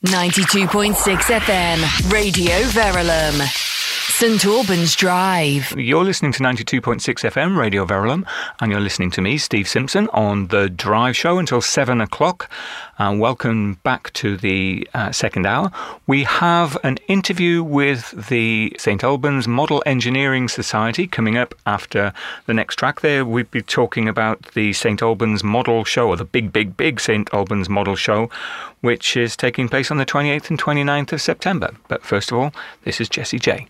92.6 FM, Radio Verulam. St Albans Drive. You're listening to 92.6 FM, Radio Verulam, and you're listening to me, Steve Simpson, on The Drive Show until 7 o'clock. Welcome back to the second hour. We have an interview with the St Albans Model Engineering Society coming up after the next track there. We'll be talking about the St Albans Model Show, or the big St Albans Model Show, which is taking place on the 28th and 29th of September. But first of all, this is Jessie J.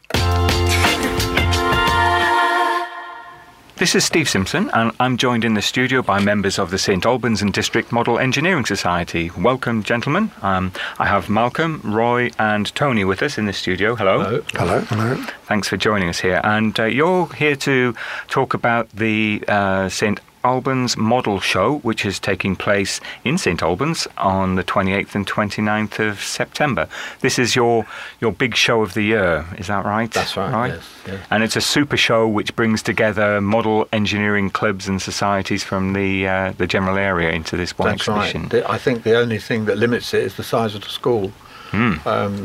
This is Steve Simpson, and I'm joined in the studio by members of the St Albans and District Model Engineering Society. Welcome, gentlemen. I have Malcolm, Roy and Tony with us in the studio. Hello. Hello. Hello. Thanks for joining us here. And you're here to talk about the St Albans Model Show, which is taking place in St Albans on the 28th and 29th of September. This is your big show of the year, is that right? That's right. Yes. And it's a super show which brings together model engineering clubs and societies from the general area into this one exhibition. Right. I think the only thing that limits it is the size of the school. We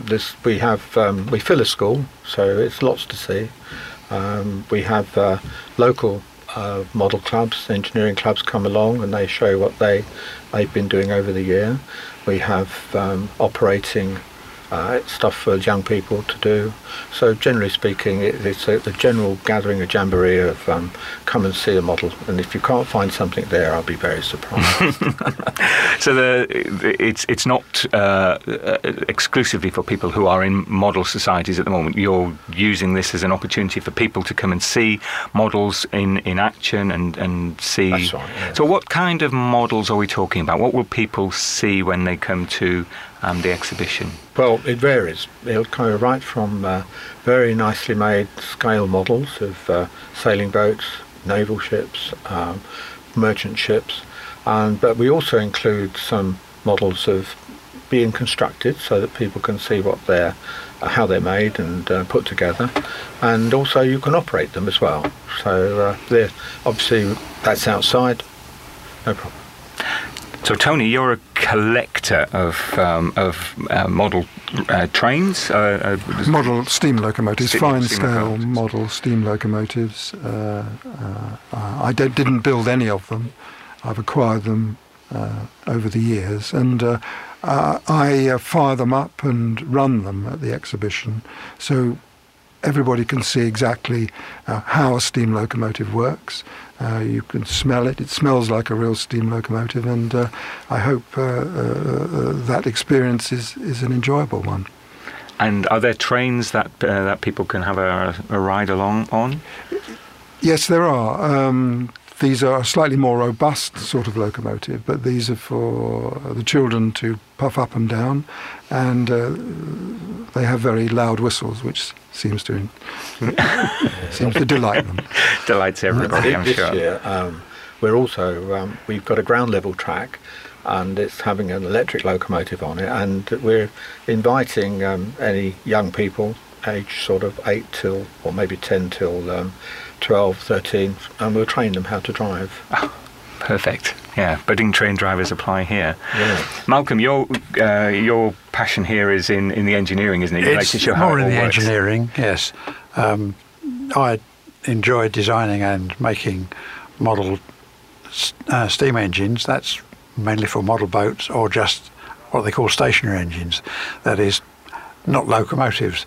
fill a school, so it's lots to see. We have local model clubs, engineering clubs come along and they show what they've been doing over the year. We have operating stuff for young people to do. So generally speaking, it's a general gathering, a jamboree of come and see a model, and if you can't find something there, I'll be very surprised. So it's not exclusively for people who are in model societies at the moment. You're using this as an opportunity for people to come and see models in action and see. That's right, yes. So what kind of models are we talking about? What will people see when they come to the exhibition? Well, it varies. It'll go right from very nicely made scale models of sailing boats, naval ships, merchant ships, but we also include some models of being constructed so that people can see how they're made and put together, and also you can operate them as well. So obviously that's outside, no problem. So, Tony, you're a collector of model trains? Model steam locomotives, fine-scale locomotives. Model steam locomotives. I didn't build any of them. I've acquired them over the years, and I fire them up and run them at the exhibition, so everybody can see exactly how a steam locomotive works. You can smell it. It smells like a real steam locomotive, and I hope that experience is an enjoyable one. And are there trains that people can have a ride along on? Yes, there are. These are a slightly more robust sort of locomotive, but these are for the children to puff up and down, and they have very loud whistles, which seems to delight them. Delights everybody, I'm sure. This year, we've got a ground level track, and it's having an electric locomotive on it, and we're inviting any young people, age sort of 8 till, or maybe 10 till 12, 13, and we'll train them how to drive. Oh, perfect. Yeah, budding train drivers apply here. Yeah. Malcolm, your passion here is in the engineering, isn't it? You'd like to show how more it in all the works. engineering, yes. I enjoy designing and making model steam engines. That's mainly for model boats or just what they call stationary engines. That is, not locomotives.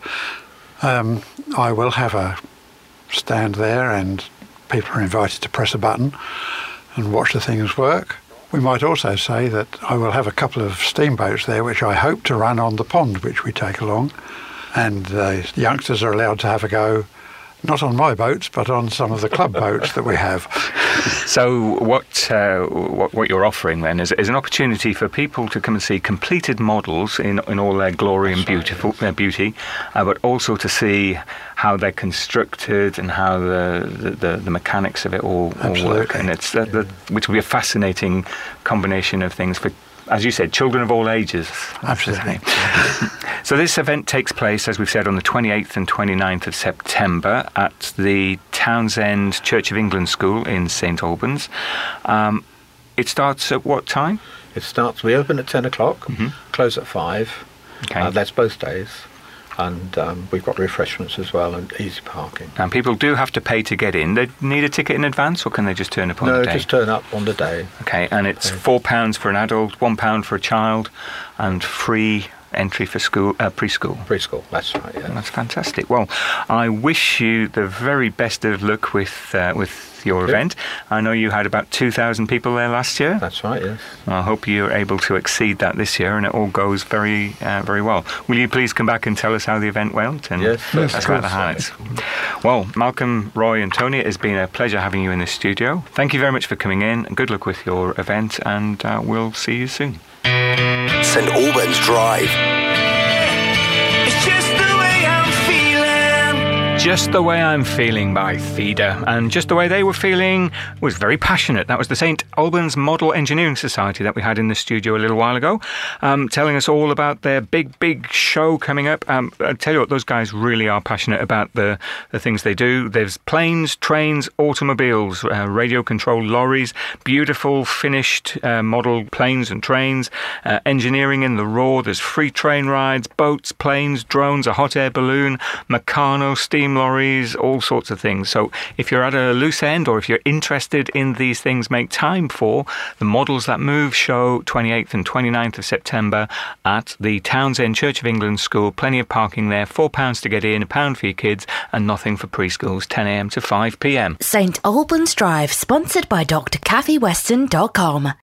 I will have a stand there and people are invited to press a button and watch the things work. We might also say that I will have a couple of steamboats there which I hope to run on the pond which we take along, and the youngsters are allowed to have a go, not on my boats but on some of the club boats that we have. So what you're offering then is an opportunity for people to come and see completed models in all their glory and beauty, but also to see how they're constructed and how the mechanics of it all work. And it's which will be a fascinating combination of things for, as you said, children of all ages. Absolutely. So this event takes place, as we've said, on the 28th and 29th of September at the Townsend Church of England School in St Albans. It starts at what time? We open at 10 o'clock, close at 5. Okay. That's both days. And we've got refreshments as well and easy parking. And people do have to pay to get in. They need a ticket in advance, or can they just turn up on the day? No, just turn up on the day. Okay, and it's £4 for an adult, £1 for a child, and free entry for school, preschool. Preschool, that's right, yeah. That's fantastic. Well, I wish you the very best of luck with your event. I know you had about 2,000 people there last year. That's right, yes. I hope you're able to exceed that this year and it all goes very, very well. Will you please come back and tell us how the event went? And yes, that's about the highlights. Well, Malcolm, Roy and Tony, it has been a pleasure having you in the studio. Thank you very much for coming in. Good luck with your event, and we'll see you soon. St Albans Drive. It's just the way I'm feeling. Just the Way I'm Feeling by Feeder. And just the way they were feeling was very passionate. That was the St Albans Model Engineering Society that we had in the studio a little while ago, telling us all about their big show coming up. I tell you what, those guys really are passionate about the things they do. There's planes, trains, automobiles, radio-controlled lorries, beautiful finished model planes and trains, engineering in the raw. There's free train rides, boats, planes, drones, a hot air balloon, Meccano, steam lorries, all sorts of things. So if you're at a loose end or if you're interested in these things, make time for the Models That Move show, 28th and 29th of September at the Townsend Church of England School. Plenty of parking there, £4 to get in, £1 for your kids, and nothing for preschools, 10 a.m. to 5 p.m. St Albans Drive, sponsored by drCathieWeston.com.